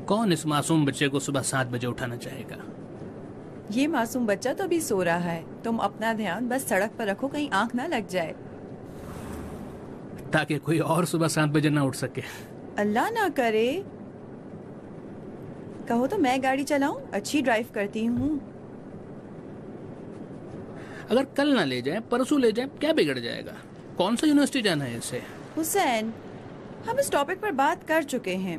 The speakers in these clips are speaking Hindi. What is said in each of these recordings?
कौन इस मासूम बच्चे को सुबह 7 बजे उठाना चाहेगा? ये मासूम बच्चा तो अभी सो रहा है। तुम अपना ध्यान बस सड़क पर रखो, कहीं आंख ना लग जाए। ताकि कोई और सुबह 7 बजे ना उठ सके। अल्लाह ना करे। कहो तो मैं गाड़ी चलाऊं, अच्छी ड्राइव करती हूँ। अगर कल ना ले जाए, परसों ले जाए, क्या बिगड़ जाएगा? कौन सा यूनिवर्सिटी जाना है इसे? हुसैन, हम इस टॉपिक पर बात कर चुके हैं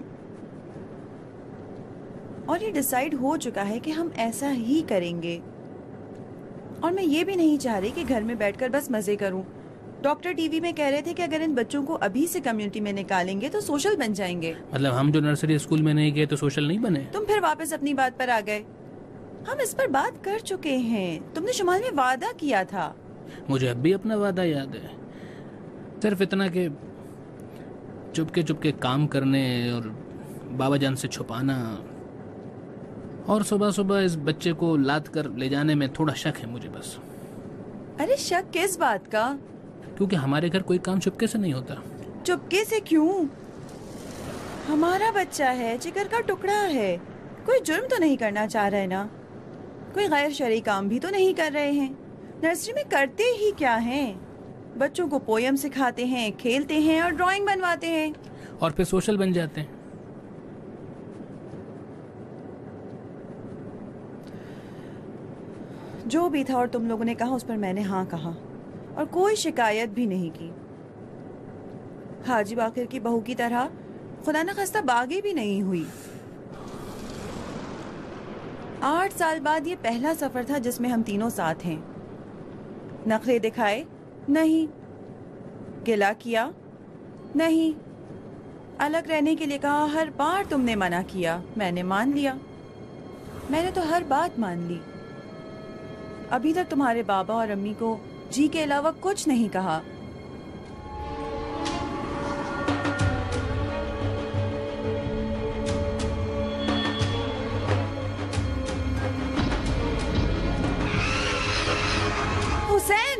और ये डिसाइड हो चुका है कि हम ऐसा ही करेंगे। और मैं ये भी नहीं चाह रही कि घर में बैठकर बस मजे करूं। डॉक्टर टीवी में कह रहे थे कि अगर इन बच्चों को अभी से कम्युनिटी में निकालेंगे तो सोशल बन जाएंगे। मतलब हम जो नर्सरी स्कूल में नहीं गए तो सोशल नहीं बने? तुम फिर वापस अपनी बात पर आ गए। हम इस पर बात कर चुके हैं। तुमने शुमाल में वादा किया था। मुझे अब भी अपना वादा याद है। सिर्फ इतना कि चुपके चुपके काम करने और बाबा जान से छुपाना, और सुबह सुबह इस बच्चे को लाद कर ले जाने में थोड़ा शक है मुझे बस। अरे शक किस बात का? क्योंकि हमारे घर कोई काम चुपके से नहीं होता। चुपके से क्यों? हमारा बच्चा है, जिगर का टुकड़ा है। कोई जुर्म तो नहीं करना चाह रहे ना? कोई गैर शरई काम भी तो नहीं कर रहे हैं। नर्सरी में करते ही क्या हैं? बच्चों को पोयम सिखाते हैं, खेलते हैं और ड्राइंग बनवाते हैं, और फिर सोशल बन जाते हैं। जो भी था और तुम लोगों ने कहा उस पर मैंने हाँ कहा और कोई शिकायत भी नहीं की। हाजी बाकिर की बहू की तरह खुदा न खास्ता बागी भी नहीं हुई। 8 साल बाद ये पहला सफर था जिसमें हम तीनों साथ हैं। नखरे दिखाए? नहीं। गिला किया? नहीं। अलग रहने के लिए कहा, हर बार तुमने मना किया, मैंने मान लिया। मैंने तो हर बात मान ली। अभी तक तुम्हारे बाबा और अम्मी को जी के अलावा कुछ नहीं कहा। हुसैन,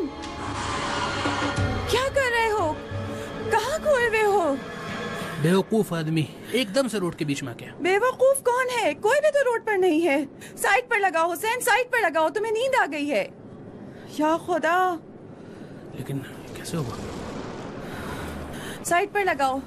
क्या कर रहे हो? कहाँ खोए हुए हो? बेवकूफ आदमी, एकदम से रोड के बीच में क्या? बेवकूफ कौन है? कोई भी तो रोड पर नहीं है। साइड पर लगाओ हुसैन, साइड पर लगाओ। तुम्हें नींद आ गई है? या खुदा, लेकिन कैसे हुआ? साइड पर लगाओ।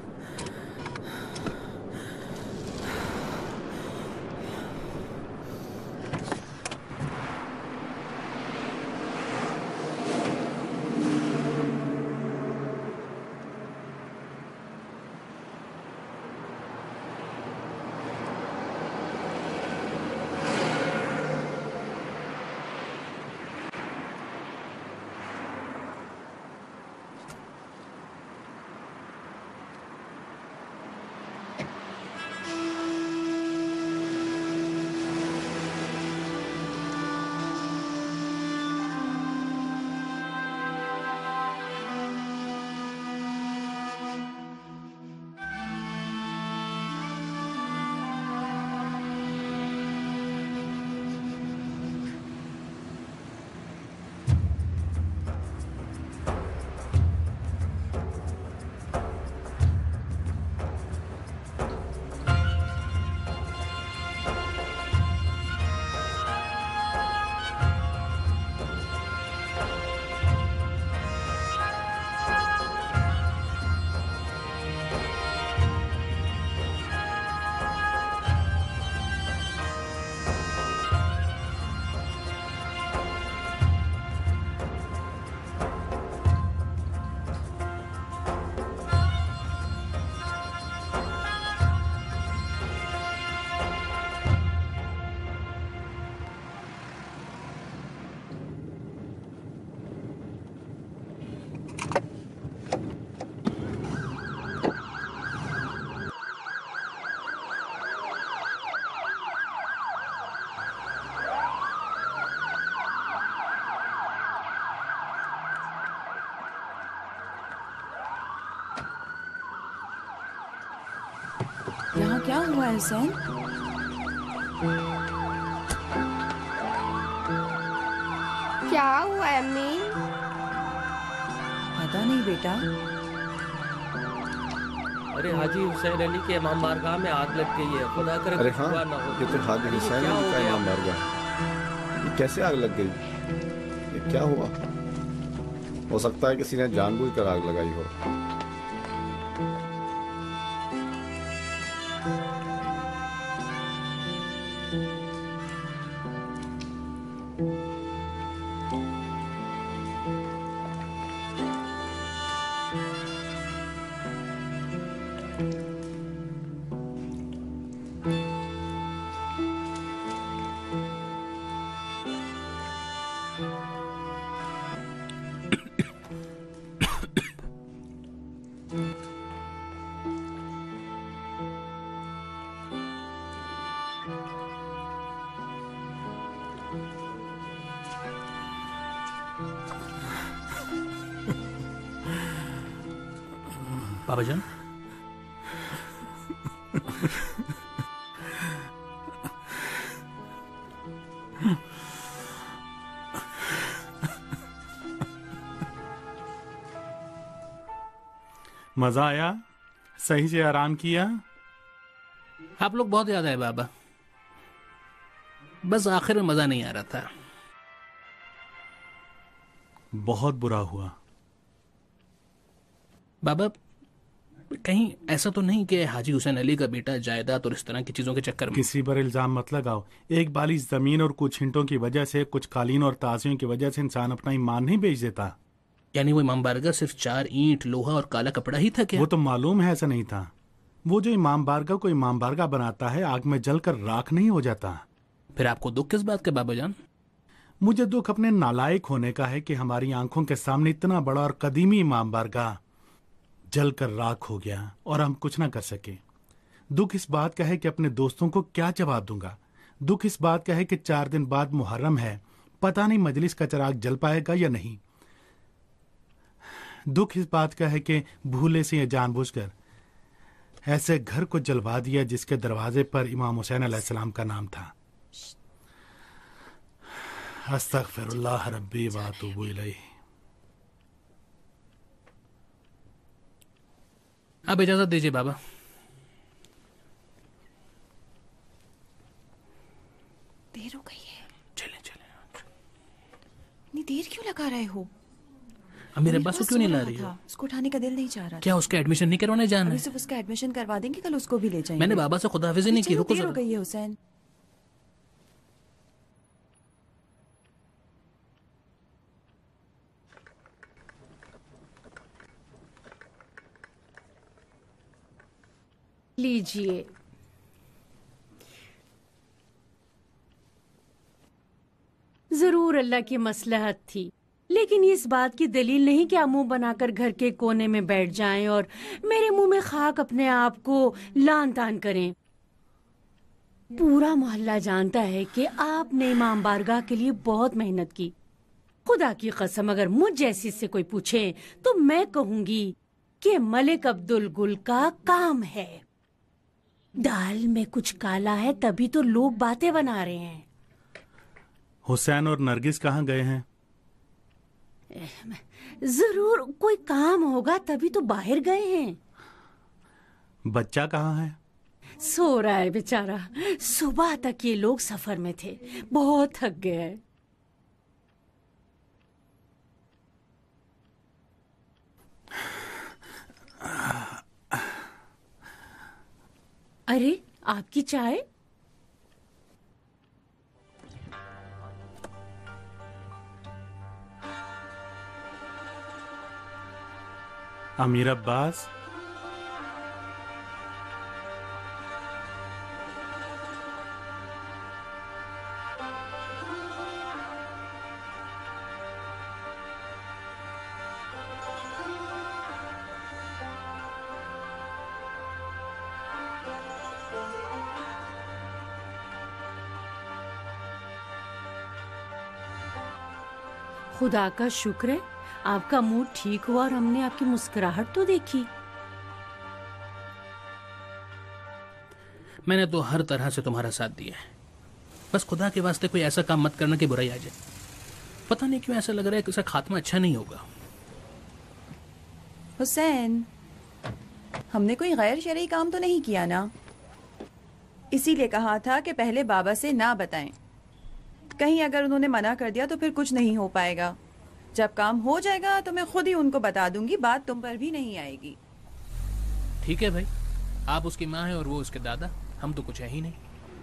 यहाँ क्या हुआ है हुसैन? क्या हुआ है अम्मी? पता नहीं बेटा। अरे हाजी हुसैन अली के इमाम बारगाह में आग लग गई है, खुदा करे अरे कुछ हाँ, हुआ ना हो। ये तो हाजी अरे ये हुसैन क्या अली हो का गया? इमाम बारगाह। ये कैसे आग लग गई? ये क्या हुआ? हो सकता है किसी ने जानबूझकर आग लगाई हो। बाबा जान, मजा आया? सही से आराम किया? आप लोग बहुत याद आए बाबा। बस आखिर में मजा नहीं आ रहा था। बहुत बुरा हुआ। बाबा, कहीं ऐसा तो नहीं कि हाजी हुसैन अली का बेटा जायदाद और इस तरह की चीजों के चक्कर में? किसी पर इल्जाम मत लगाओ। एक बाली जमीन और कुछ हिंटों की वजह से, कुछ कालीन और ताजियों की वजह से इंसान अपना ईमान नहीं बेच देता। यानी वो इमाम बारगाह सिर्फ 4 ईंट, लोहा और काला कपड़ा ही था क्या? वो तो मालूम है ऐसा नहीं था। वो जो इमाम बारगाह को इमाम बारगाह बनाता है, आग में जलकर राख नहीं हो जाता। फिर आपको दुख किस बात का बाबा जान? मुझे दुख अपने नालायक होने का है कि हमारी आंखों के सामने इतना बड़ा और कदीमी इमाम बारगाह जलकर राख हो गया और हम कुछ ना कर सके। दुख इस बात का है कि अपने दोस्तों को क्या जवाब दूंगा। दुख इस बात का है कि 4 दिन बाद मुहर्रम है, पता नहीं मजलिस का चिराग जल पाएगा या नहीं। दुख इस बात का है कि भूले से या जानबूझकर ऐसे घर को जलवा दिया जिसके दरवाजे पर इमाम हुसैन अलैहिस्सलाम का नाम था। अस्तगफिरुल्लाह रब्बी व अतूबु इलैह। आप इजाजत दीजिए बाबा। देर हो गई है। चले चले। इतनी देर क्यों लगा रहे हो? अब मेरे अभी बस बहुत क्यों नहीं सो ला रहा रही हो? था। उसको उठाने का दिल नहीं चाह रहा था। क्या उसका एडमिशन नहीं करवाने जाना अभी है? सिर्फ उसका एडमिशन करवा देंगे, कल उसको भी ले जाएंगे। मैंने बाबा से खुदाफिजी नहीं की। चलो, रुको देर हो जरा। गई है हुसैन। लीजिए। जरूर अल्लाह की मसलहत थी, लेकिन इस बात की दलील नहीं कि आप मुंह बनाकर घर के कोने में बैठ जाएं और मेरे मुंह में खाक अपने आप को लान तान करें। पूरा मोहल्ला जानता है कि आपने इमाम बारगाह के लिए बहुत मेहनत की। खुदा की कसम, अगर मुझ जैसी से कोई पूछे तो मैं कहूंगी कि मलिक अब्दुल गुल का काम है। दाल में कुछ काला है, तभी तो लोग बातें बना रहे हैं। हुसैन और नरगिस कहाँ गए हैं? जरूर कोई काम होगा, तभी तो बाहर गए हैं। बच्चा कहाँ है? सो रहा है बेचारा। सुबह तक ये लोग सफर में थे, बहुत थक गए। अरे, आपकी चाय? अमीर अब्बास, खुदा का शुक्र है आपका मूड ठीक हुआ और हमने आपकी मुस्कुराहट तो देखी। मैंने तो हर तरह से तुम्हारा साथ दिया है। बस खुदा के वास्ते कोई ऐसा काम मत करना कि बुराई आ जाए। पता नहीं क्यों ऐसा लग रहा है कि इसका खात्मा अच्छा नहीं होगा। हुसैन, हमने कोई गैर शरई काम तो नहीं किया ना? इसीलिए कहा था कि पहले बाबा से ना बताएं। कहीं अगर उन्होंने मना कर दिया तो फिर कुछ नहीं हो पाएगा। जब काम हो जाएगा तो मैं खुद ही उनको बता दूंगी, बात तुम पर भी नहीं आएगी। ठीक है भाई, आप उसकी माँ हैं और वो उसके दादा, हम तो कुछ है ही नहीं।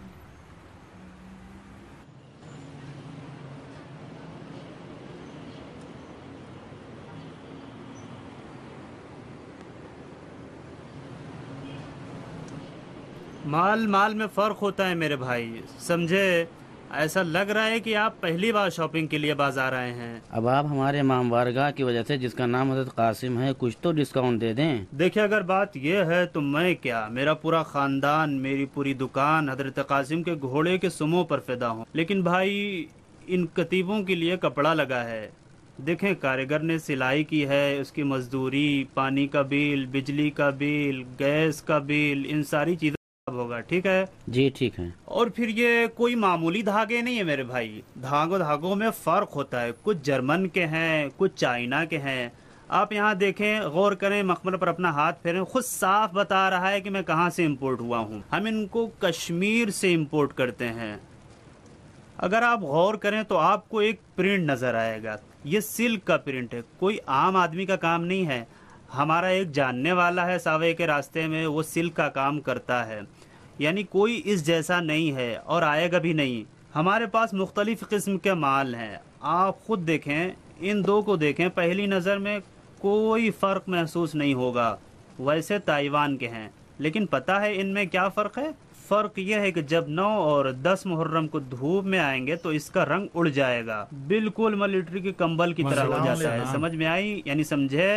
माल माल में फ़र्क होता है मेरे भाई, समझे। ऐसा लग रहा है कि आप पहली बार शॉपिंग के लिए बाजार आए हैं। अब आप हमारे इमाम बारगाह की वजह से, जिसका नाम हज़रत कासिम है, कुछ तो डिस्काउंट दे दें। देखिए, अगर बात यह है तो मैं क्या, मेरा पूरा खानदान, मेरी पूरी दुकान हज़रत कासिम के घोड़े के सुमों पर फिदा हूँ। लेकिन भाई, इन कतीबों के लिए कपड़ा लगा है। देखें, कारीगर ने सिलाई की है, उसकी मजदूरी, पानी का बिल, बिजली का बिल, गैस का बिल, इन सारी चीज़ें होगा। ठीक है जी, ठीक है। और फिर ये कोई मामूली धागे नहीं है मेरे भाई। धागों में फर्क होता है। कुछ जर्मन के हैं, कुछ चाइना के हैं। आप यहाँ देखें, गौर करें, मखमल पर अपना हाथ फेरें, खुद साफ बता रहा है कि मैं कहाँ से इंपोर्ट हुआ हूँ। हम इनको कश्मीर से इंपोर्ट करते हैं। अगर आप गौर करें तो आपको एक प्रिंट नजर आएगा। ये सिल्क का प्रिंट है, कोई आम आदमी का काम नहीं है। हमारा एक जानने वाला है सावे के रास्ते में, वो सिल्क का काम करता है। यानी कोई इस जैसा नहीं है और आएगा भी नहीं। हमारे पास मुख्तलिफ किस्म के माल हैं। आप खुद देखें, इन दो को देखें, पहली नज़र में कोई फ़र्क महसूस नहीं होगा। वैसे ताइवान के हैं, लेकिन पता है इनमें क्या फ़र्क है? फ़र्क यह है कि जब 9 और 10 मुहर्रम को धूप में आएंगे तो इसका रंग उड़ जाएगा, बिल्कुल मिलिट्री के कंबल की तरह हो जाता है। समझ में आई? यानी समझे?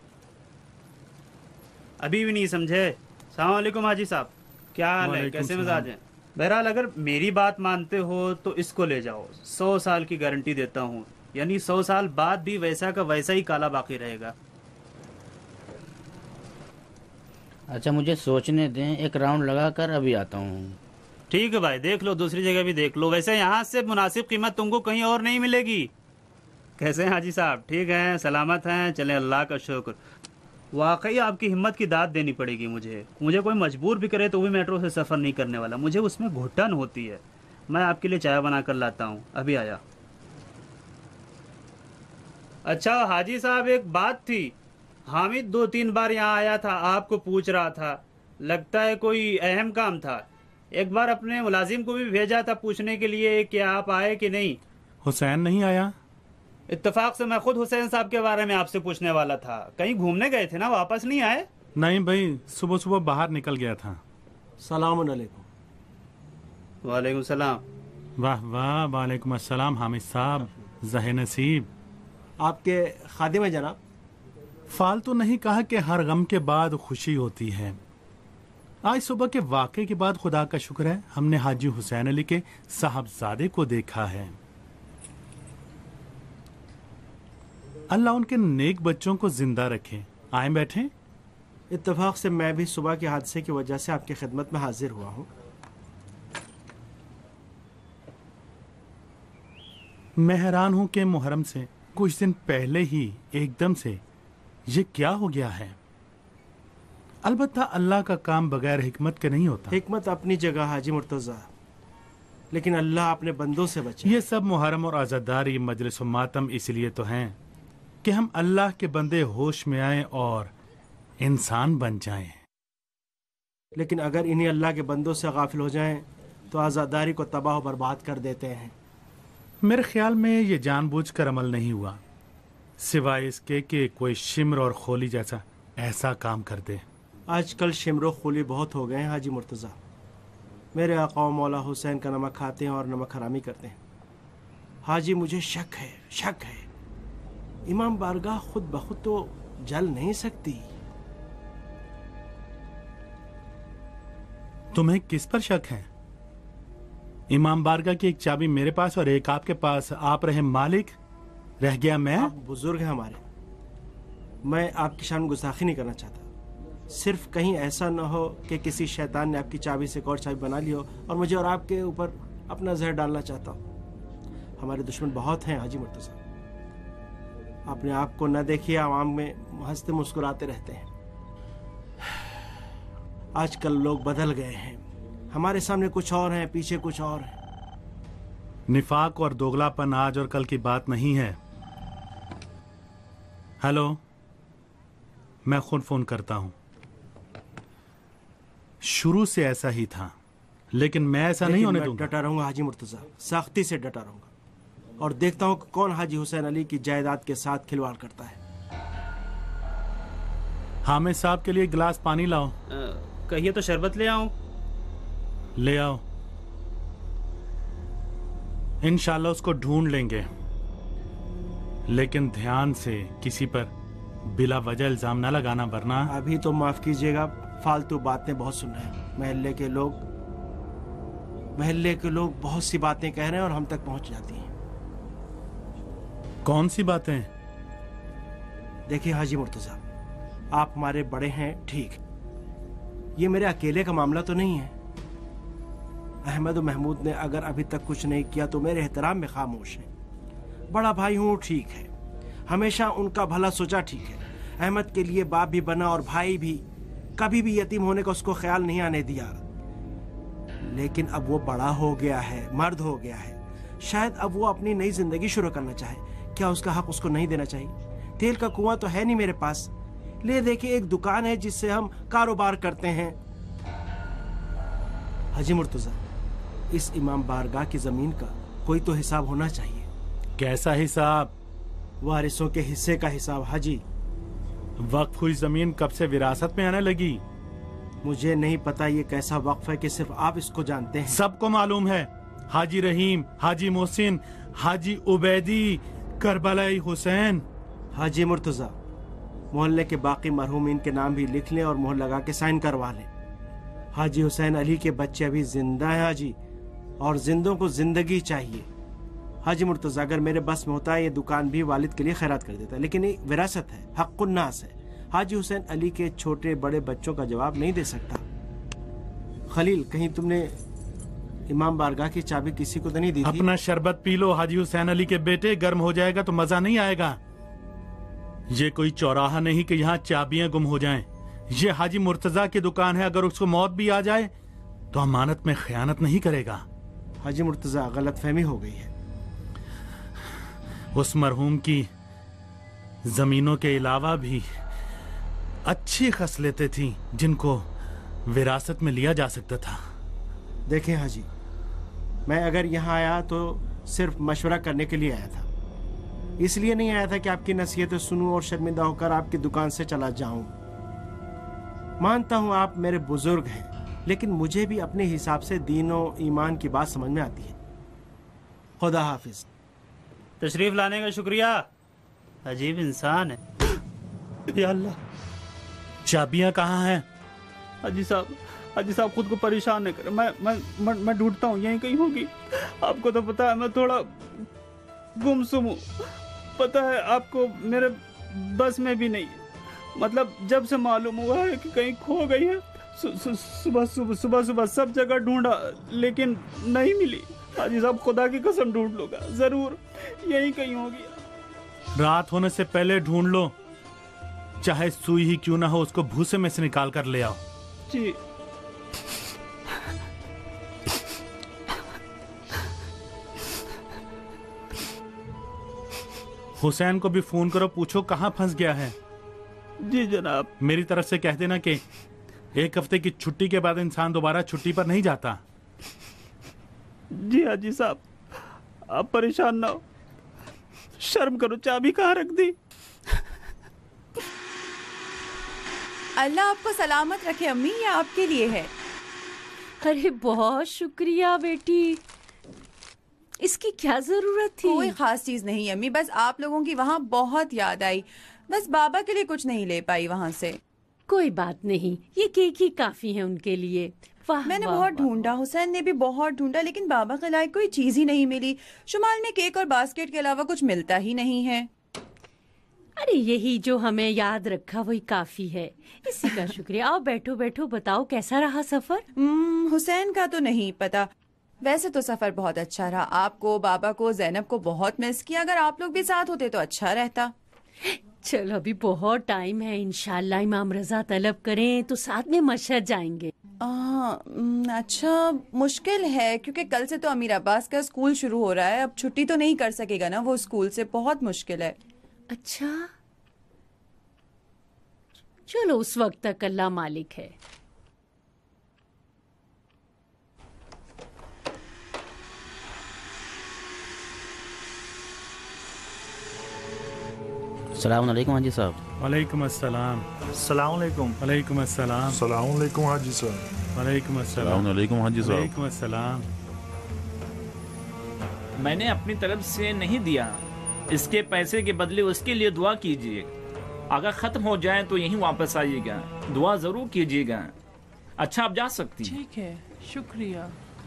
अभी भी नहीं समझे? अस्सलाम वालेकुम हाजी साहब, क्या हाल है, कैसे मिजाज हैं? बहरहाल, अगर मेरी बात मानते हो तो इसको ले जाओ। 100 साल की गारंटी देता हूँ, यानी 100 साल बाद भी वैसा का वैसा ही काला बाकी रहेगा। अच्छा, मुझे सोचने दें, एक राउंड लगा कर अभी आता हूँ। ठीक है भाई, देख लो, दूसरी जगह भी देख लो। वैसे यहाँ से मुनासिब कीमत तुमको कहीं और नहीं मिलेगी। कैसे हैं हाजी साहब? ठीक हैं, सलामत हैं? चलें, अल्लाह का शुक्र। वाकई आपकी हिम्मत की दाद देनी पड़ेगी मुझे कोई मजबूर भी करे तो भी मेट्रो से सफ़र नहीं करने वाला। मुझे उसमें घुटन होती है। मैं आपके लिए चाय बना कर लाता हूँ, अभी आया। अच्छा हाजी साहब, एक बात थी। हामिद 2-3 बार यहाँ आया था, आपको पूछ रहा था। लगता है कोई अहम काम था। एक बार अपने मुलाजिम को भी भेजा था पूछने के लिए कि आप आए कि नहीं। हुसैन नहीं आया? इत्तेफाक से मैं खुद हुसैन साहब के बारे में आपसे पूछने वाला था। कहीं घूमने गए थे ना, वापस नहीं आए? नहीं भाई, सुबह सुबह बाहर निकल गया था। सलाम अलैकुम। वालेकुम सलाम। वाह वाह, वालेकुम अस्सलाम हामिद साहब, ज़हे नसीब। आपके खादिम है जनाब। फालतू नहीं कहा कि हर गम के बाद खुशी होती है। आज सुबह के वाक़े के बाद खुदा का शुक्र है हमने हाजी हुसैन अली के साहबजादे को देखा है। अल्लाह उनके नेक बच्चों को जिंदा रखे। आए बैठे। इत्तेफाक से मैं भी सुबह के हादसे की वजह से आपकी खिदमत में हाजिर हुआ हूँ। मैं हैरान हूँ कि मुहर्रम से कुछ दिन पहले ही एकदम से ये क्या हो गया है। अलबत्ता अल्लाह का काम बगैर हिकमत के नहीं होता। हिकमत अपनी जगह हाजी मुर्तज़ा, लेकिन अल्लाह अपने बंदों से बचे। ये सब मुहर्रम और आज़ादारी, मजलिस व मातम इसलिए तो हैं कि हम अल्लाह के बंदे होश में आए और इंसान बन जाएं। लेकिन अगर इन्हीं अल्लाह के बंदों से गाफिल हो जाएं तो आज़ादारी को तबाह और बर्बाद कर देते हैं। मेरे ख्याल में ये जानबूझकर अमल नहीं हुआ, सिवाय इसके कि कोई शिम्र और खोली जैसा ऐसा काम कर दे। आजकल शिम्र खोली बहुत हो गए हैं हाजी मुर्तज़ा। मेरे आका मौला हुसैन का नमक खाते हैं और नमक हरामी करते हैं। हाजी मुझे शक है इमाम बारगाह खुद बखुद तो जल नहीं सकती। तुम्हें किस पर शक है? इमाम बारगाह की एक चाबी मेरे पास और एक आपके पास। आप रहे मालिक, रह गया मैं। आप बुजुर्ग हैं हमारे, मैं आपकी शान गुस्ताखी नहीं करना चाहता। सिर्फ कहीं ऐसा न हो कि किसी शैतान ने आपकी चाबी से एक और चाबी बना ली हो और मुझे और आपके ऊपर अपना जहर डालना चाहता हूँ। हमारे दुश्मन बहुत हैं हाजी मुर्तज़ा। अपने आप को न देखिए, आवाम में हंसते मुस्कुराते रहते हैं। आजकल लोग बदल गए हैं। हमारे सामने कुछ और हैं, पीछे कुछ और है। निफाक और दोगलापन आज और कल की बात नहीं है। हेलो, मैं खुद फोन करता हूं। शुरू से ऐसा ही था, लेकिन मैं ऐसा नहीं होने दूंगा। डटा रहूंगा हाजी मुर्तजा, सख्ती से डटा रहूंगा और देखता हूं कि कौन हाजी हुसैन अली की जायदाद के साथ खिलवाड़ करता है। हामिद साहब के लिए गिलास पानी लाओ। कहिए तो शरबत ले आऊं? ले आओ। इंशाल्लाह उसको ढूंढ लेंगे, लेकिन ध्यान से किसी पर बिला वजह इल्जाम ना लगाना, वरना। अभी तो माफ कीजिएगा, फालतू बातें बहुत सुन रहे हैं। महल्ले के लोग बहुत सी बातें कह रहे हैं और हम तक पहुंच जाती हैं। कौन सी बातें? देखिए हाजी मुर्तजा, आप हमारे बड़े हैं, ठीक, ये मेरे अकेले का मामला तो नहीं है। अहमद और महमूद ने अगर अभी तक कुछ नहीं किया तो मेरे एहतराम में खामोश है। बड़ा भाई हूँ, ठीक है, हमेशा उनका भला सोचा, ठीक है। अहमद के लिए बाप भी बना और भाई भी, कभी भी यतीम होने का उसको ख्याल नहीं आने दिया। लेकिन अब वो बड़ा हो गया है, मर्द हो गया है, शायद अब वो अपनी नई जिंदगी शुरू करना चाहे। क्या उसका हक उसको नहीं देना चाहिए? तेल का कुआं तो है नहीं मेरे पास, ले देखिए एक दुकान है जिससे हम कारोबार करते हैं। हाजी मुर्तजा, इस इमाम बारगाह की जमीन का कोई तो हिसाब होना चाहिए। कैसा हिसाब? वारिसों के हिस्से का हिसाब हाजी। वक्फ हुई जमीन कब से विरासत में आने लगी? मुझे नहीं पता ये कैसा वक्फ है कि सिर्फ आप इसको जानते हैं। सबको मालूम है। हाजी रहीम, हाजी मोहसिन, हाजी उबैदी, करबलाई हुसैन। हाजी मुर्तजा, मोहल्ले के बाकी मरहूमीन के नाम भी लिख लें और मोहर लगा के साइन करवा लें। हाजी हुसैन अली के बच्चे अभी जिंदा हैं हाजी, और जिंदों को जिंदगी चाहिए। हाजी मुर्तजा, अगर मेरे बस में होता है ये दुकान भी वालिद के लिए खैरात कर देता, लेकिन ये विरासत है, हक़्क़ुन्नास है। हाजी हुसैन अली के छोटे बड़े बच्चों का जवाब नहीं दे सकता। खलील, कहीं तुमने इमाम बारगाह की चाबी किसी को तो नहीं दी थी? अपना शरबत पी लो हाजी हुसैन अली के बेटे, गर्म हो जाएगा तो मजा नहीं आएगा। ये कोई चौराहा नहीं कि यहाँ चाबियां गुम हो जाएं। ये हाजी मुर्तजा की दुकान है, अगर उसको मौत भी आ जाए तो अमानत में खयानत नहीं करेगा। हाजी मुर्तजा, गलतफहमी हो गई है। उस मरहूम की जमीनों के अलावा भी अच्छी खसलतें थीं जिनको विरासत में लिया जा सकता था। देखें हाजी, मैं अगर यहाँ आया तो सिर्फ मशवरा करने के लिए आया था, इसलिए नहीं आया था कि आपकी नसीहतें सुनूं और शर्मिंदा होकर आपकी दुकान से चला जाऊं। मानता हूं आप मेरे बुजुर्ग हैं, लेकिन मुझे भी अपने हिसाब से दीन और ईमान की बात समझ में आती है। खुदा हाफिज। तशरीफ लाने का शुक्रिया। अजीब इंसान है। या अल्लाह, चाबियां कहाँ हैं? हाजी साहब खुद को परेशान न करें, मैं ढूंढता हूँ, यहीं कहीं होगी। आपको तो पता है मैं थोड़ा गुमसुम हूँ, पता है आपको, मेरे बस में भी नहीं। मतलब जब से मालूम हुआ है कि कहीं खो गई है, सुबह सब जगह ढूंढा लेकिन नहीं मिली। हाजी साहब, खुदा की कसम ढूंढ लूंगा, जरूर यहीं कहीं होगी। रात होने से पहले ढूंढ लो, चाहे सुई ही क्यों ना हो, उसको भूसे में से निकाल कर ले आओ। जी। हुसैन को भी फोन करो, पूछो कहाँ फंस गया है। जी जनाब। मेरी तरफ से कह देना कि एक हफ्ते की छुट्टी के बाद इंसान दोबारा छुट्टी पर नहीं जाता। जी हाजी साहब, आप परेशान ना हो। शर्म करो, चाबी कहाँ रख दी? अल्लाह आपको सलामत रखे अम्मी, ये आपके लिए है। अरे बहुत शुक्रिया बेटी, इसकी क्या जरूरत थी? कोई खास चीज नहीं अम्मी, बस आप लोगों की वहाँ बहुत याद आई, बस बाबा के लिए कुछ नहीं ले पाई वहाँ से। कोई बात नहीं, ये केक ही काफी है उनके लिए। वाह, मैंने वाह, बहुत वाह, ढूंढा, हुसैन ने भी बहुत ढूंढा, लेकिन बाबा के लायक कोई चीज ही नहीं मिली। शुमाल में केक और बास्केट के अलावा कुछ मिलता ही नहीं है। अरे यही जो हमें याद रखा वही काफी है, इसी का शुक्रिया। आओ बैठो बैठो, बताओ कैसा रहा सफर? हुसैन का तो नहीं पता, वैसे तो सफर बहुत अच्छा रहा। आपको, बाबा को, जैनब को बहुत मिस किया। अगर आप लोग भी साथ होते तो अच्छा रहता। चलो अभी बहुत टाइम है, इंशाल्लाह इमाम रजा तलब करें तो साथ में मशहद जाएंगे। अच्छा मुश्किल है क्योंकि कल से तो अमीर अब्बास का स्कूल शुरू हो रहा है। अब छुट्टी तो नहीं कर सकेगा ना वो स्कूल से, बहुत मुश्किल है। अच्छा चलो उस वक्त तक अल्लाह मालिक है। अस्सलाम वालेकुम हाजी साहब। वालेकुम अस्सलाम। अस्सलाम वालेकुम। वालेकुम अस्सलाम। अस्सलाम वालेकुम हाजी साहब। वालेकुम अस्सलाम। वालेकुम हाजी साहब। वालेकुम अस्सलाम। मैंने अपनी तरफ से नहीं दिया, इसके पैसे के बदले उसके लिए दुआ कीजिए। अगर खत्म हो जाए तो यहीं वापस आइएगा, दुआ जरूर कीजिएगा। अच्छा आप जा सकती हैं। ठीक है, शुक्रिया।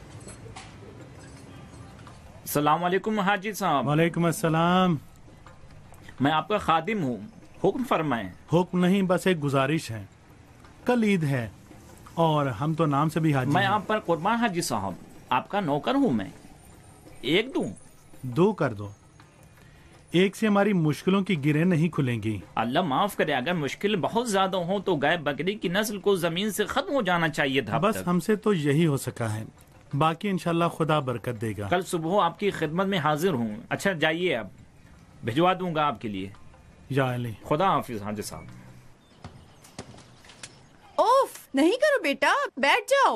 अस्सलाम वालेकुम हाजी साहब। वालेकुम अस्सलाम। मैं आपका खादिम हूँ, हुक्म फरमाएं। हुक्म नहीं, बस एक गुजारिश है। कल ईद है और हम तो नाम से भी हाजी मैं हैं। आप पर कुर्बान हाजी साहब, आपका नौकर हूँ मैं। एक दूं? 2 कर दो, एक से हमारी मुश्किलों की गिरें नहीं खुलेंगी। अल्लाह माफ करे, अगर मुश्किल बहुत ज्यादा हो तो गाय बकरी की नस्ल को जमीन से खत्म हो जाना चाहिए था। बस हमसे तो यही हो सका है, बाकी इंशाल्लाह खुदा बरकत देगा। कल सुबह आपकी खिदमत में हाजिर हूँ। अच्छा जाइए, अब भिजवा दूंगा आपके लिए। या अली। खुदा हाफिज हाजी साहब। ओफ, नहीं करो बेटा, बैठ जाओ।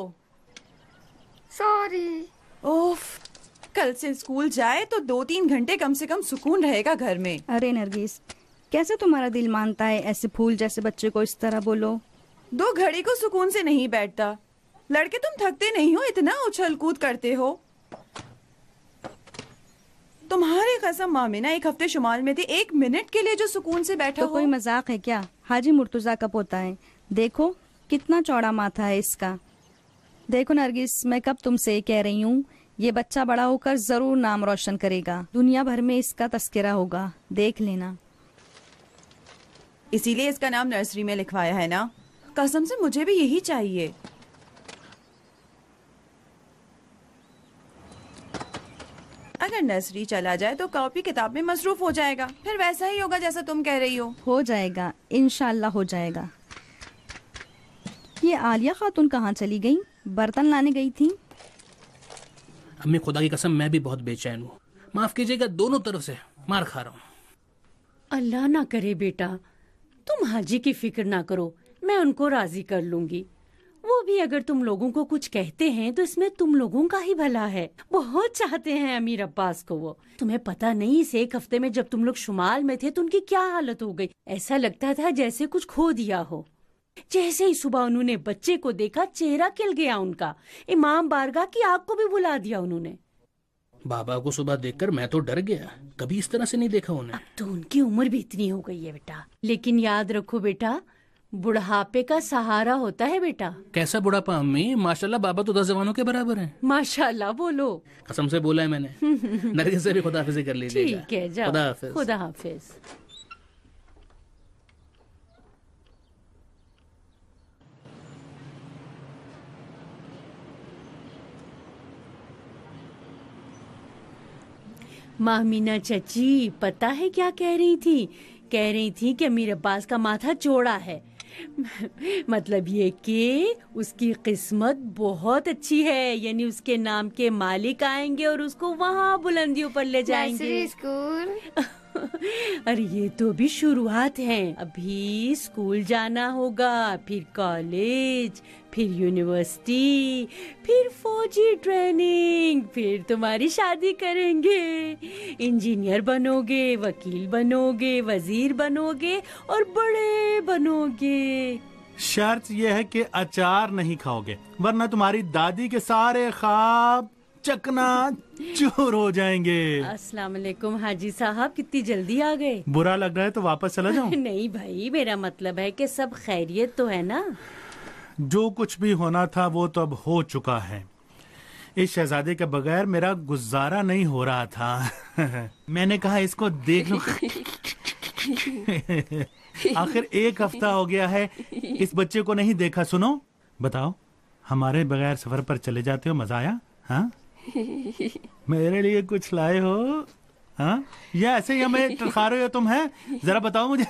सॉरी। ओफ, कल से स्कूल जाए तो 2-3 घंटे कम से कम सुकून रहेगा घर में। अरे नरगिस, कैसे तुम्हारा दिल मानता है ऐसे फूल जैसे बच्चे को इस तरह बोलो? 2 घड़ी को सुकून से नहीं बैठता। लड़के तुम थकते नहीं हो, इतना उछल कूद करते हो। तुम्हारी कसम मामिना, 1 हफ्ते शुमाल में थे, 1 मिनट के लिए जो सुकून से बैठा तो हो। कोई मजाक है क्या? हाजी मुर्तजा का पोता है, देखो कितना चौड़ा माथा है इसका। देखो नरगिस, मैं कब तुमसे कह रही हूँ, ये बच्चा बड़ा होकर जरूर नाम रोशन करेगा, दुनिया भर में इसका तस्करा होगा, देख लेना। इसीलिए इसका नाम नर्सरी में लिखवाया है ना? कसम से मुझे भी यही चाहिए। अगर नर्सरी चला जाए तो कॉपी किताब में मसरूफ हो जाएगा, फिर वैसा ही होगा जैसा तुम कह रही हो जाएगा, इंशाल्लाह हो जाएगा। ये आलिया खातून कहाँ चली गई? बर्तन लाने गई थी। अम्मी खुदा की कसम मैं भी बहुत बेचैन हूँ, माफ कीजिएगा, दोनों तरफ से मार खा रहा हूँ। अल्लाह ना करे बेटा, तुम हाजी की फिक्र ना करो, मैं उनको राजी कर लूंगी। वो भी अगर तुम लोगों को कुछ कहते हैं तो इसमें तुम लोगों का ही भला है। बहुत चाहते हैं अमीर अब्बास को वो। तुम्हें पता नहीं, इस 1 हफ्ते में जब तुम लोग शुमाल में थे तो उनकी क्या हालत हो गई। ऐसा लगता था जैसे कुछ खो दिया हो। जैसे ही सुबह उन्होंने बच्चे को देखा, चेहरा खिल गया उनका। इमाम बारगाह की आग को भी बुला दिया उन्होंने। बाबा को सुबह देखकर मैं तो डर गया, कभी इस तरह से नहीं देखा उन्हें। अब तो उनकी उम्र भी इतनी हो गई है बेटा, लेकिन याद रखो बेटा, बुढ़ापे का सहारा होता है बेटा। कैसा बुढ़ापा अम्मी? माशाल्लाह बाबा तो 10 जवानों के बराबर हैं। माशाल्लाह बोलो। कसम से बोला है मैंने। नरगिस से भी खुदा हाफिज़ कर लीजिएगा। ठीक है, जाओ। खुदा हाफिज़। खुदा हाफिज़। मामीना चची पता है क्या कह रही थी? कह रही थी कि अमीर अब्बास का माथा चौड़ा है। मतलब ये कि उसकी किस्मत बहुत अच्छी है, यानी उसके नाम के मालिक आएंगे और उसको वहाँ बुलंदियों पर ले जाएंगे। स्कूल। अरे ये तो भी शुरुआत है, अभी स्कूल जाना होगा, फिर कॉलेज, फिर यूनिवर्सिटी, फिर फौजी ट्रेनिंग, फिर तुम्हारी शादी करेंगे, इंजीनियर बनोगे, वकील बनोगे, वजीर बनोगे और बड़े बनोगे। शर्त यह है कि अचार नहीं खाओगे, वरना तुम्हारी दादी के सारे ख्वाब चकना चूर हो जाएंगे। अस्सलाम वालेकुम हाजी साहब, कितनी जल्दी आ गए। बुरा लग रहा है तो वापस चला जाऊं? नहीं भाई, मेरा मतलब है कि सब खैरियत तो है ना। जो कुछ भी होना था वो तो अब हो चुका है। इस शहजादे के बगैर मेरा गुजारा नहीं हो रहा था। मैंने कहा इसको देख लो। आखिर 1 हफ्ता हो गया है इस बच्चे को नहीं देखा। सुनो, बताओ, हमारे बगैर सफर पर चले जाते हो, मजा आया? हाँ, मेरे लिए कुछ लाए हो? हाँ, ये ऐसे ही हमें टरखा रहे हो तुम, हैं? जरा बताओ मुझे।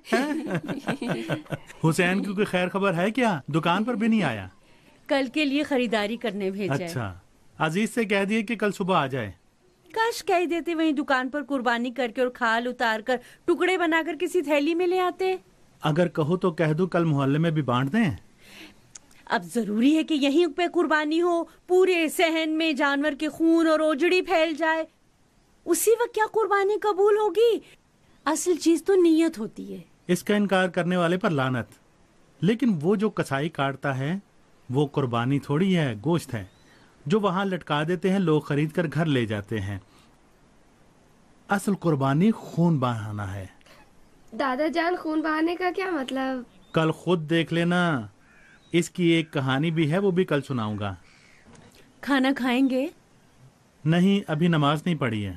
हुसैन की कोई खैर खबर है क्या? दुकान पर भी नहीं आया। कल के लिए खरीदारी करने भेजा है। अच्छा, अजीज से कह दिए कि कल सुबह आ जाए। काश कह देते, वहीं दुकान पर कुर्बानी करके और खाल उतार कर टुकड़े बनाकर किसी थैली में ले आते। अगर कहो तो कह दूं कल मोहल्ले में भी बांट दें। अब जरूरी है कि यहीं पे कुर्बानी हो, पूरे सहन में जानवर के खून और ओजड़ी फैल जाए, उसी वक्त क्या कुर्बानी कबूल होगी? असल चीज तो नीयत होती है। इसका इनकार करने वाले पर लानत। लेकिन वो जो कसाई काटता है वो कुर्बानी थोड़ी है, गोश्त है जो वहां लटका देते हैं, लोग खरीद कर घर ले जाते हैं। असल कुर्बानी खून बहाना है। दादा जान, खून बहाने का क्या मतलब? कल खुद देख लेना। इसकी एक कहानी भी है, वो भी कल सुनाऊंगा। खाना खाएंगे? नहीं, अभी नमाज नहीं पढ़ी है।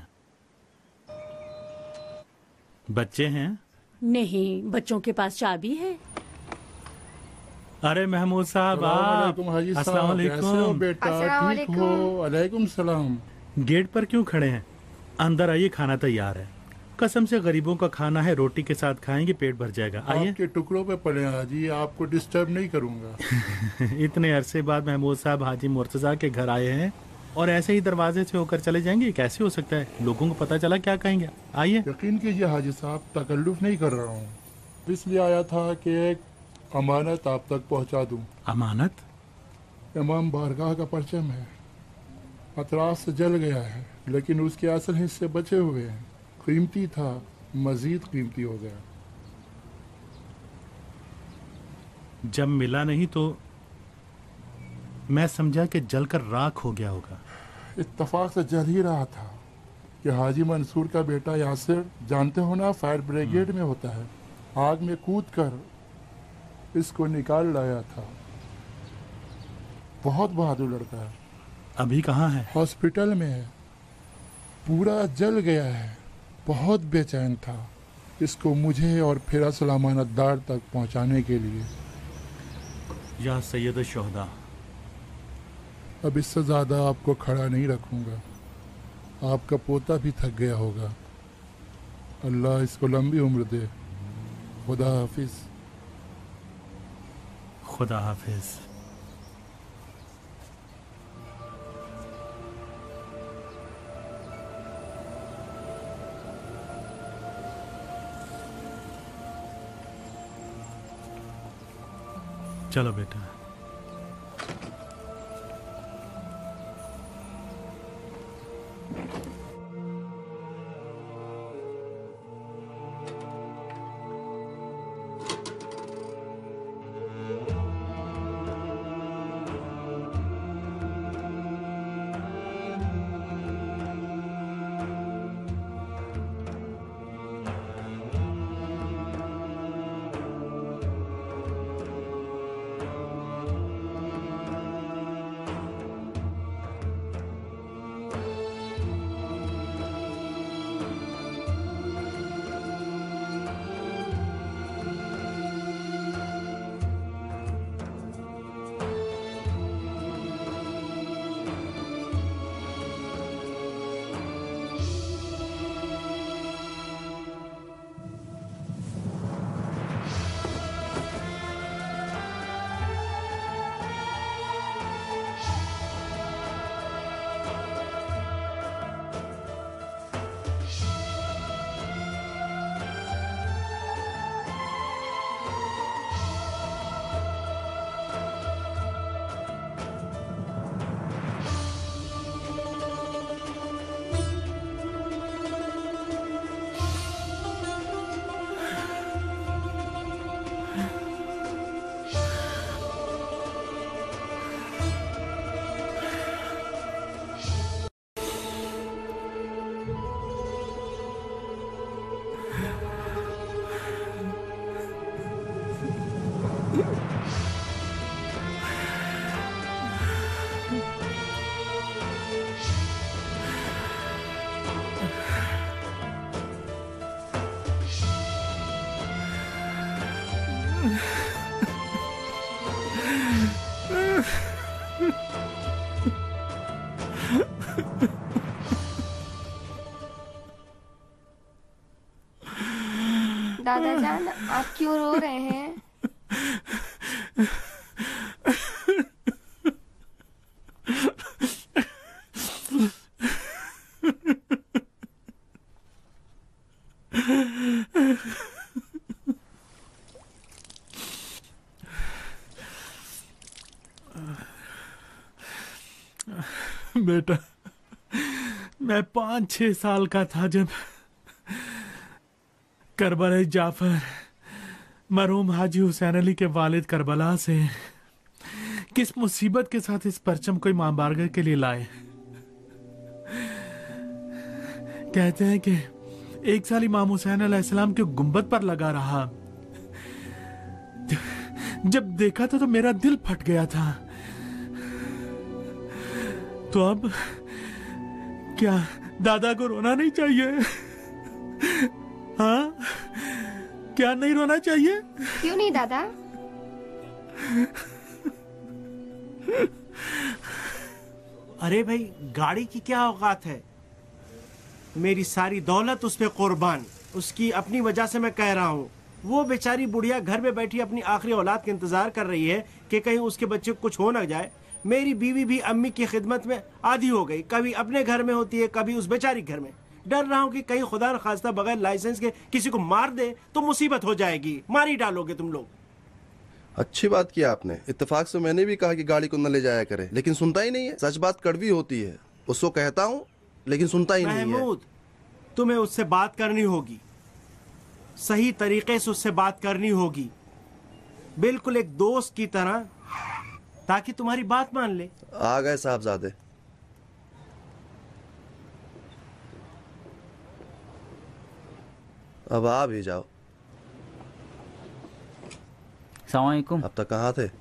बच्चे हैं? नहीं, बच्चों के पास चाबी है। अरे महमूद साहब, आप अस्सलाम वालेकुम। बेटा ठीक हो? वालेकुम सलाम। गेट पर क्यों खड़े हैं? अंदर आइए, खाना तैयार है। कसम से गरीबों का खाना है, रोटी के साथ खाएंगे, पेट भर जाएगा। आइए। आपके टुकड़ों पे पड़े हैं हाजी, आपको डिस्टर्ब नहीं करूंगा। इतने अरसे बाद महमूद साहब हाजी मुर्तजा के घर आए हैं और ऐसे ही दरवाजे से होकर चले जाएंगे? कैसे हो सकता है? लोगों को पता चला क्या कहेंगे? आइए। यकीन कीजिए हाजी साहब, तकल्लुफ नहीं कर रहा हूँ। इसलिए आया था कि एक अमानत आप तक पहुँचा दूँ। अमानत? इमाम बारगाह का परचम है, अतराफ से जल गया है, लेकिन उसके असल हिस्से बचे हुए हैं। कीमती था, मजीद कीमती हो गया। जब मिला नहीं तो मैं समझा कि जलकर राख हो गया होगा। इत्तफाक से जल ही रहा था कि हाजी मंसूर का बेटा यासिर, जानते हो ना, फायर ब्रिगेड में होता है, आग में कूद कर इसको निकाल लाया था। बहुत बहादुर लड़का है। अभी कहाँ है? हॉस्पिटल में है। पूरा जल गया है, बहुत बेचैन था। इसको मुझे और फिर असल अमानतदार तक पहुंचाने के लिए। या सैयद शोहदा, अब इससे ज़्यादा आपको खड़ा नहीं रखूंगा। आपका पोता भी थक गया होगा। अल्लाह इसको लंबी उम्र दे। खुदा हाफिज। खुदा हाफिज। चलो बेटा। आप क्यों रो रहे हैं? बेटा, मैं 5-6 साल का था जब करबला जाफर मरहूम हाजी हुसैन अली के वालिद करबला से किस मुसीबत के साथ इस परचम को इमाम बारगाह के लिए लाए। कहते हैं कि एक साल इमाम हुसैन अलैहिस्सलाम के गुंबद पर लगा रहा। जब देखा तो मेरा दिल फट गया था। तो अब क्या दादा को रोना नहीं चाहिए? हाँ, क्या नहीं रोना चाहिए? क्यों नहीं दादा? अरे भाई, गाड़ी की क्या औकात है? मेरी सारी दौलत उस पे कुर्बान। उसकी अपनी वजह से मैं कह रहा हूँ। वो बेचारी बुढ़िया घर में बैठी अपनी आखिरी औलाद का इंतजार कर रही है कि कहीं उसके बच्चे को कुछ हो ना जाए। मेरी बीवी भी अम्मी की खिदमत में आदी हो गई। कभी अपने घर में होती है, कभी उस बेचारी घर में। डर रहा हूँ कि कहीं खुदा न खास्ता बगैर लाइसेंस के किसी को मार दे तो मुसीबत हो जाएगी। मार ही डालोगे तुम लोग। अच्छी बात किया आपने। इत्तेफाक से मैंने भी कहा कि गाड़ी को न ले जाया करे, लेकिन सुनता ही नहीं है। सच बात कड़वी होती है। उसको कहता हूँ लेकिन सुनता ही नहीं है। महमूद, तुम्हें उससे बात करनी होगी, सही तरीके से उससे बात करनी होगी, बिल्कुल एक दोस्त की तरह, ताकि तुम्हारी बात मान ले। आ गए साहबजादे। अब आ भी जाओ। अस्सलाम वालेकुम। अब तक कहाँ थे?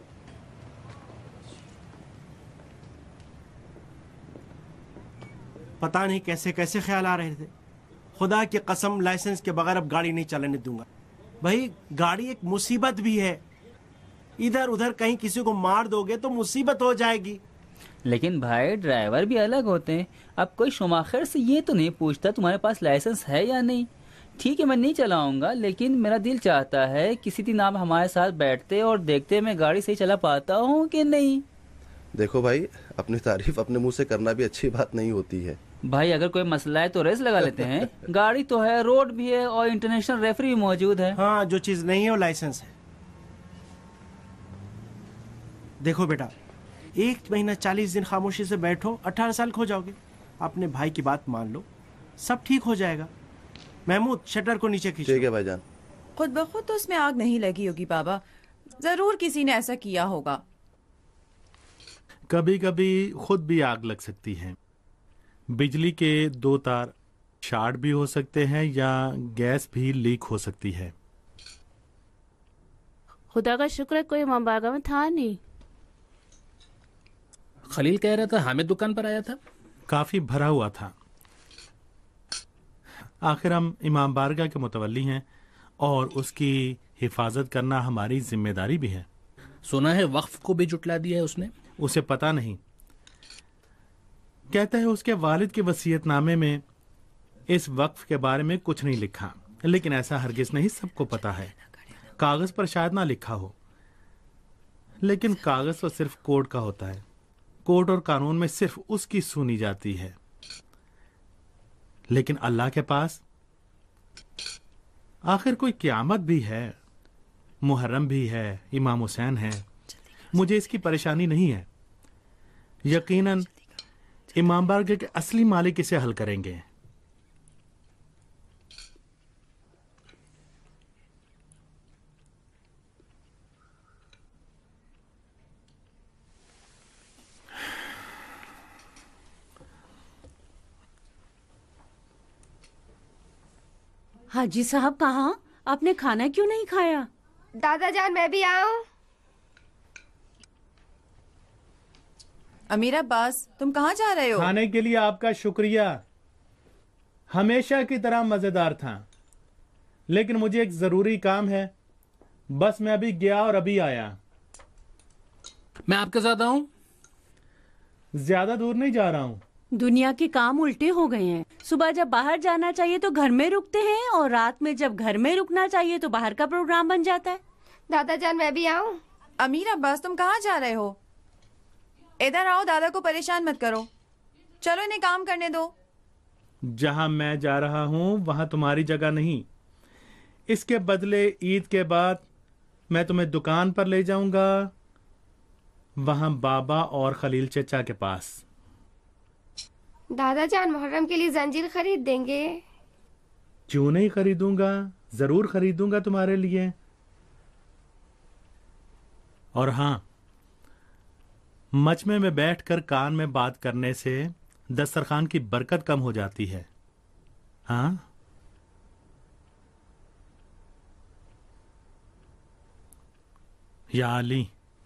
पता नहीं कैसे कैसे ख्याल आ रहे थे। खुदा की कसम, लाइसेंस के बगैर अब गाड़ी नहीं चलाने दूंगा। भाई, गाड़ी एक मुसीबत भी है। इधर उधर कहीं किसी को मार दोगे तो मुसीबत हो जाएगी। लेकिन भाई, ड्राइवर भी अलग होते हैं। अब कोई शुमाखर से ये तो नहीं पूछता तुम्हारे पास लाइसेंस है या नहीं। ठीक है, मैं नहीं चलाऊंगा, लेकिन मेरा दिल चाहता है किसी दिन आप हमारे साथ बैठते और देखते मैं गाड़ी सही चला पाता हूँ कि नहीं। देखो भाई, अपनी तारीफ अपने मुंह से करना भी अच्छी बात नहीं होती है। भाई, अगर कोई मसला है तो रेस लगा लेते हैं। गाड़ी तो है, रोड भी है और इंटरनेशनल रेफरी भी मौजूद है। हाँ, जो चीज नहीं है वो लाइसेंस है। देखो बेटा, 1 महीना 40 दिन खामोशी से बैठो, 18 साल खो जाओगे। अपने भाई की बात मान लो, सब ठीक हो जाएगा। महमूद, शटर को नीचे खींचो। ठीक है भाईजान। खुद ब खुद तो उसमें आग नहीं लगी होगी बाबा, जरूर किसी ने ऐसा किया होगा। कभी कभी खुद भी आग लग सकती है। बिजली के 2 तार शॉर्ट भी हो सकते हैं या गैस भी लीक हो सकती है। खुदा का शुक्र है कोई इमाम बारगाह में था नहीं। खलील कह रहा था हामिद दुकान पर आया था। काफी भरा हुआ था। आखिर हम इमाम बारगाह के मुतवल्ली हैं और उसकी हिफाजत करना हमारी जिम्मेदारी भी है। सुना है वक्फ को भी जुटला दिया है उसने। उसे पता नहीं। कहता है उसके वालिद के वसीयतनामे में इस वक्फ के बारे में कुछ नहीं लिखा, लेकिन ऐसा हरगिज नहीं, सबको पता है। कागज पर शायद ना लिखा हो, लेकिन कागज तो सिर्फ कोर्ट का होता है। कोर्ट और कानून में सिर्फ उसकी सुनी जाती है, लेकिन अल्लाह के पास आखिर कोई क़यामत भी है, मुहर्रम भी है, इमाम हुसैन है। मुझे इसकी परेशानी नहीं है। यकीनन इमाम बारगाह के असली मालिक इसे हल करेंगे। हाजी साहब कहाँ? आपने खाना क्यों नहीं खाया? दादा जान, मैं भी आऊं? अमीर अब्बास, तुम कहाँ जा रहे हो? खाने के लिए आपका शुक्रिया। हमेशा की तरह मजेदार था, लेकिन मुझे एक जरूरी काम है। बस मैं अभी गया और अभी आया। मैं आपके साथ आऊं? ज्यादा दूर नहीं जा रहा हूं। दुनिया के काम उल्टे हो गए हैं। सुबह जब बाहर जाना चाहिए तो घर में रुकते हैं और रात में जब घर में रुकना चाहिए तो बाहर का प्रोग्राम बन जाता है। दादा जान मैं भी आऊं? अमीर अब्बास तुम कहाँ जा रहे हो? इधर आओ, दादा को परेशान मत करो। चलो इन्हें काम करने दो। जहां मैं जा रहा हूं वहां तुम्हारी जगह नहीं। इसके बदले ईद के बाद मैं तुम्हें दुकान पर ले जाऊंगा, वहां बाबा और खलील चचा के पास। दादा जान मुहर्रम के लिए जंजीर खरीद देंगे? क्यों नहीं खरीदूंगा, जरूर खरीदूंगा तुम्हारे लिए। और हाँ, मजमे में बैठकर कान में बात करने से दस्तरखान की बरकत कम हो जाती है। हाँ, या Ali.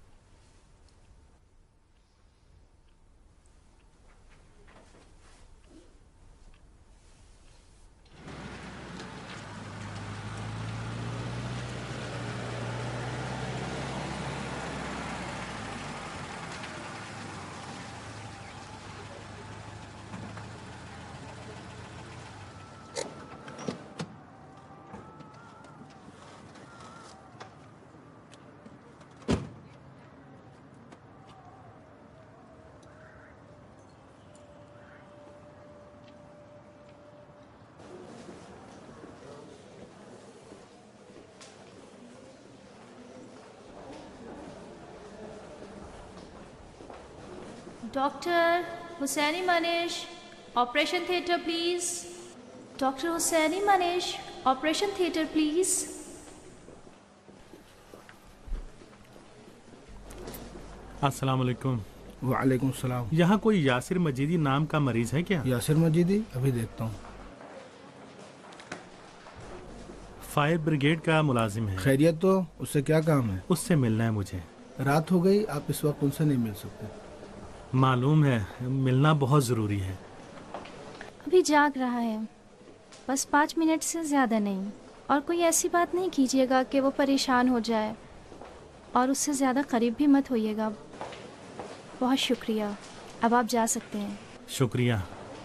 Doctor Husaini Manish, operation theatre please. Doctor Husaini Manish, operation theatre please. अस्सलाम वालेकुम। वालेकुम सलाम। यहाँ कोई यासिर मजीदी नाम का मरीज है क्या? यासिर मजीदी? अभी देखता हूँ। फायर ब्रिगेड का मुलाजिम है। खैरियत? तो उससे क्या काम है? उससे मिलना है मुझे। रात हो गई, आप इस वक्त उनसे नहीं मिल सकते। मालूम है, मिलना बहुत जरूरी है। अभी जाग रहा है, बस 5 मिनट से ज़्यादा नहीं। और कोई ऐसी बात नहीं कीजिएगा कि वो परेशान हो जाए, और उससे ज़्यादा करीब भी मत होइएगा। बहुत शुक्रिया, अब आप जा सकते हैं। शुक्रिया।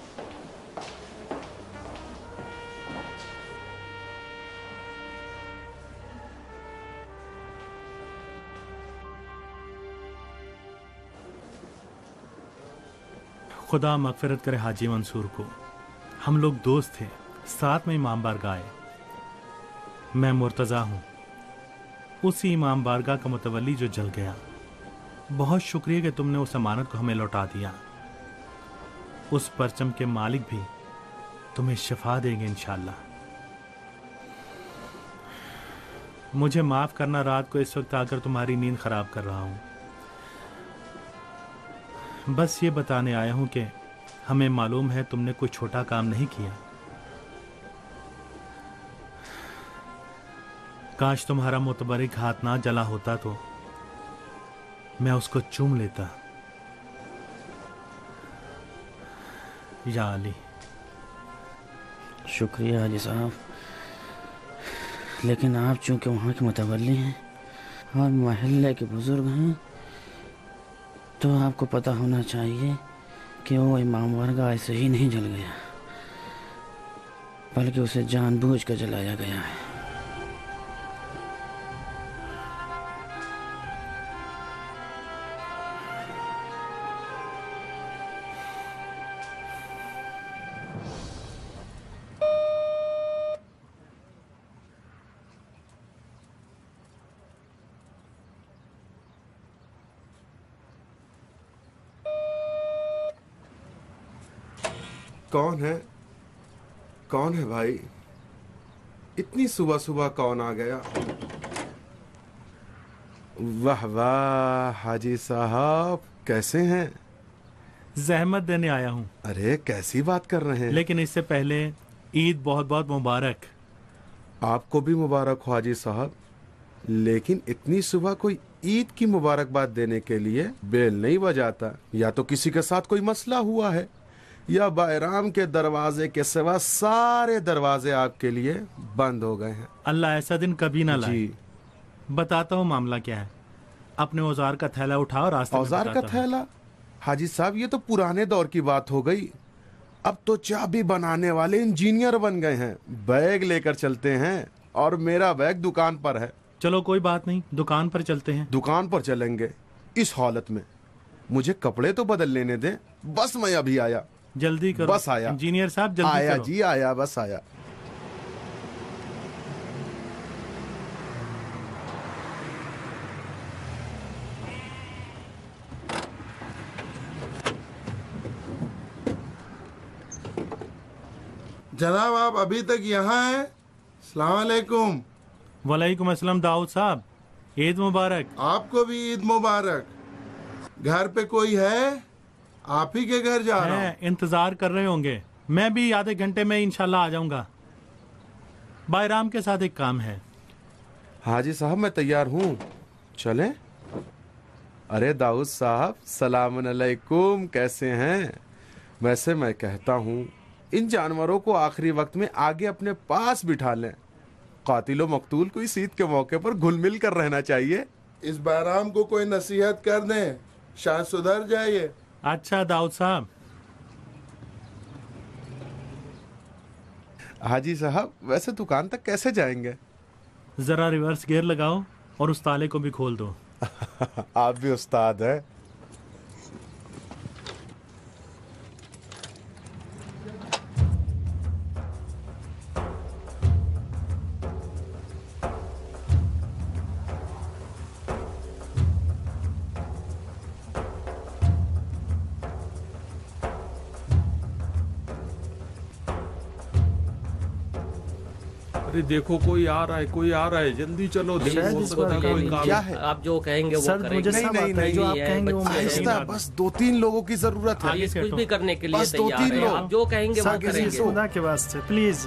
खुदा मगफिरत करे हाजी मंसूर को। हम लोग दोस्त थे, साथ में इमाम बारगाह आए। मैं मुर्तज़ा हूँ, उसी इमाम बारगाह का मुतवल्ली जो जल गया। बहुत शुक्रिया कि तुमने उस अमानत को हमें लौटा दिया। उस परचम के मालिक भी तुम्हें शिफा देंगे इंशाअल्लाह। मुझे माफ करना, रात को इस वक्त आकर तुम्हारी नींद खराब कर रहा हूँ। बस ये बताने आया हूं कि हमें मालूम है तुमने कोई छोटा काम नहीं किया। काश तुम्हारा मुतबरिक हाथ ना जला होता तो मैं उसको चूम लेता। या अली। शुक्रिया हाजी साहब, लेकिन आप चूंकि वहाँ के मुतवल्ली हैं और महल्ले के बुजुर्ग हैं, तो आपको पता होना चाहिए कि वो इमाम बारगाह ऐसे ही नहीं जल गया, बल्कि उसे जानबूझ कर जलाया गया है। कौन है? कौन है भाई? इतनी सुबह सुबह कौन आ गया? वाह वाह हाजी साहब, कैसे हैं? जहमत देने आया हूँ। अरे कैसी बात कर रहे हैं? लेकिन इससे पहले ईद बहुत बहुत मुबारक। आपको भी मुबारक हो हाजी साहब, लेकिन इतनी सुबह कोई ईद की मुबारकबाद देने के लिए बेल नहीं बजाता। या तो किसी के साथ कोई मसला हुआ है, या बायराम के दरवाजे के सिवा सारे दरवाजे आपके लिए बंद हो गए हैं। अल्लाह ऐसा दिन कभी ना लाए। बताता हूँ मामला क्या है। अपने औजार का थैला उठाओ, रास्ते में औजार का थैला? हाजी साहब, ये तो पुराने दौर की बात हो गई। अब तो चाबी बनाने वाले इंजीनियर बन गए हैं। बैग लेकर चलते हैं और मेरा बैग दुकान पर है। चलो कोई बात नहीं, दुकान पर चलते हैं। दुकान पर चलेंगे इस हालत में? मुझे कपड़े तो बदल लेने दें। बस मैं अभी आया। जल्दी करो। बस आया। इंजीनियर साहब जल्दी आया करो। जी आया, बस आया। जनाब आप अभी तक यहाँ हैं? अस्सलाम वालेकुम। वालेकुम अस्सलाम दाऊद साहब, ईद मुबारक। आपको भी ईद मुबारक। घर पे कोई है? आप ही के घर जा रहा हूँ। इंतजार कर रहे होंगे। मैं भी आधे घंटे में इंशाल्लाह आ जाऊंगा। बायराम के साथ एक काम है। हाजी साहब मैं तैयार हूँ, चलें? अरे दाऊद साहब सलाम अलैकुम, कैसे हैं? वैसे मैं कहता हूँ इन जानवरों को आखिरी वक्त में आगे अपने पास बिठा लें। कातिल व मकतूल को इस ईद के मौके पर घुल मिल कर रहना चाहिए। इस बैराम को कोई नसीहत कर दें, शायद सुधर जाइए। अच्छा दाऊद साहब। हाजी साहब वैसे दुकान तक कैसे जाएंगे? जरा रिवर्स गियर लगाओ और उस ताले को भी खोल दो। आप भी उस्ताद हैं। अरे देखो कोई आ रहा है, कोई आ रहा है, जल्दी चलो। क्या है? आप जो कहेंगे वो करेंगे। आहिस्ता, बस 2-3 लोगों की जरूरत है। कुछ भी करने के लिए बस 2-3 लोग। आप जो कहेंगे वो करेंगे। खुदा के वास्ते प्लीज।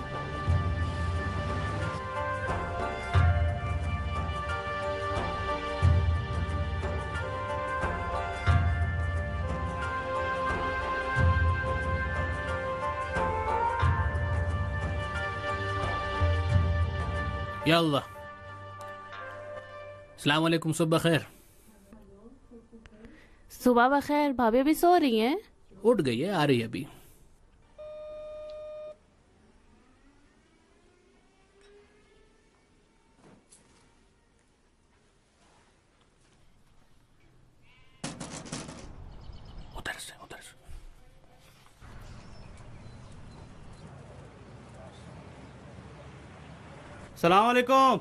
या अल्लाह। अस्सलाम वालेकुम, सुबह खैर। सुबह बखैर। भाभी अभी सो रही हैं? उठ गई है, आ रही है अभी। उधर से। सलाम वालेकुम।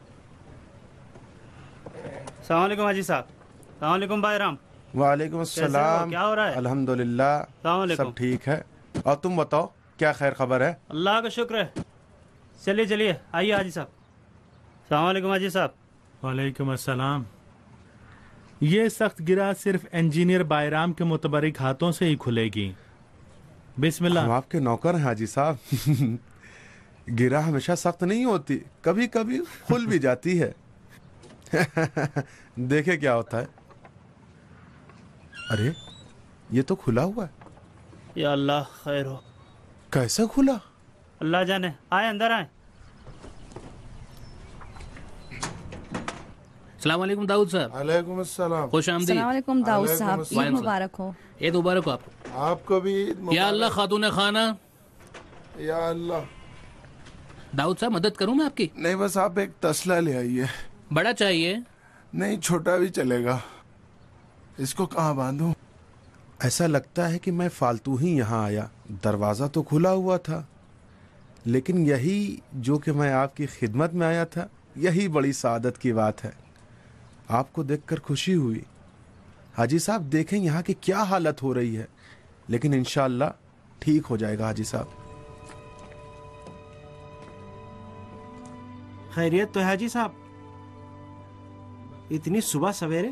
सलाम वालेकुम हाजी साहब। सलाम वालेकुम भाईराम। वालेकुम अस्सलाम। क्या हो रहा है? अल्हम्दुलिल्लाह सलाम वालेकुम। सब ठीक है। और तुम बताओ क्या खैर खबर है? अल्लाह का शुक्र है। चलिए चलिए आइए हाजी साहब। सलाम वालेकुम हाजी साहब। वालेकुम अस्सलाम। ये सख्त गिरा सिर्फ इंजीनियर बायराम के मुतबरिक हाथों से ही खुलेगी। बिस्मिल्लाह। हम आपके नौकर हैं हाजी साहब। गिरा हमेशा सख्त नहीं होती, कभी कभी खुल भी जाती है। देखे क्या होता है। अरे ये तो खुला हुआ है। या अल्लाह खैर हो। कैसे खुला? अल्लाह जाने। आए अंदर आए। अस्सलाम वालेकुम दाऊद साहब। वालेकुम अस्सलाम। खुश आमदीद। अस्सलाम वालेकुम दाऊद साहब, ईद मुबारक हो। ईद मुबारक हो आपको। आपको भी ईद मुबारक। या अल्लाह खातून खाना। या अल्लाह। दाऊद साहब मदद करूं मैं आपकी? नहीं बस आप एक तसला ले आइए। बड़ा चाहिए? नहीं छोटा भी चलेगा। इसको कहाँ बांधूं? ऐसा लगता है कि मैं फालतू ही यहाँ आया। दरवाज़ा तो खुला हुआ था, लेकिन यही जो कि मैं आपकी खिदमत में आया था, यही बड़ी सादत की बात है। आपको देखकर खुशी हुई। हाजी साहब देखें यहाँ की क्या हालत हो रही है, लेकिन इंशाअल्लाह ठीक हो जाएगा हाजी साहब। खैरियत तो है हाजी साहब? इतनी सुबह सवेरे?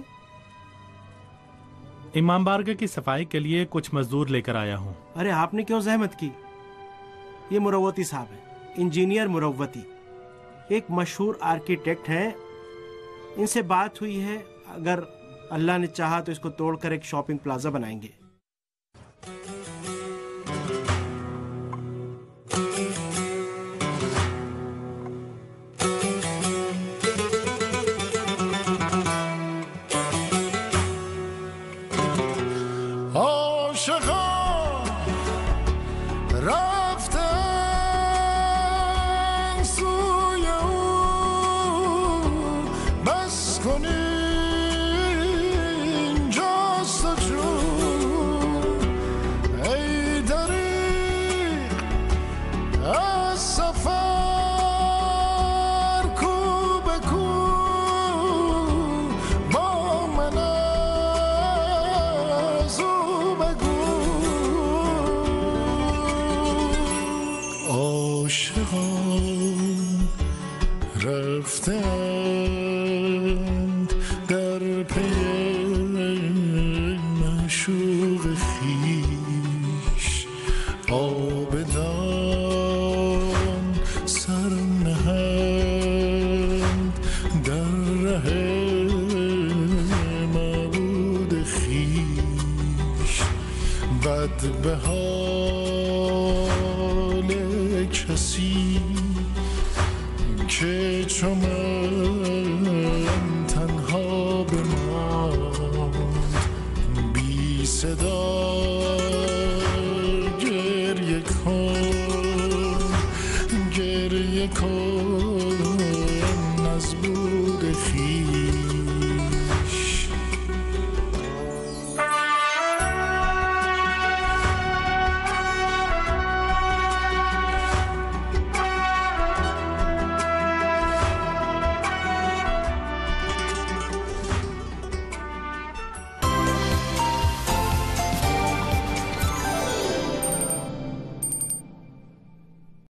इमाम बारगाह की सफाई के लिए कुछ मजदूर लेकर आया हूँ। अरे आपने क्यों जहमत की? ये मुरव्वती साहब है, इंजीनियर मुरव्वती, एक मशहूर आर्किटेक्ट हैं। इनसे बात हुई है, अगर अल्लाह ने चाहा तो इसको तोड़कर एक शॉपिंग प्लाजा बनाएंगे। رفتن سوی او بس کن اینجاست و جون ای دریغ از سفر کو به کو با من از او بگو عاشقان رفتند در پی معشوق خویش آبدان سر نهند در ره معبود خویش بد به حال کسی که چو من تنها بماند بی صدا گریه کن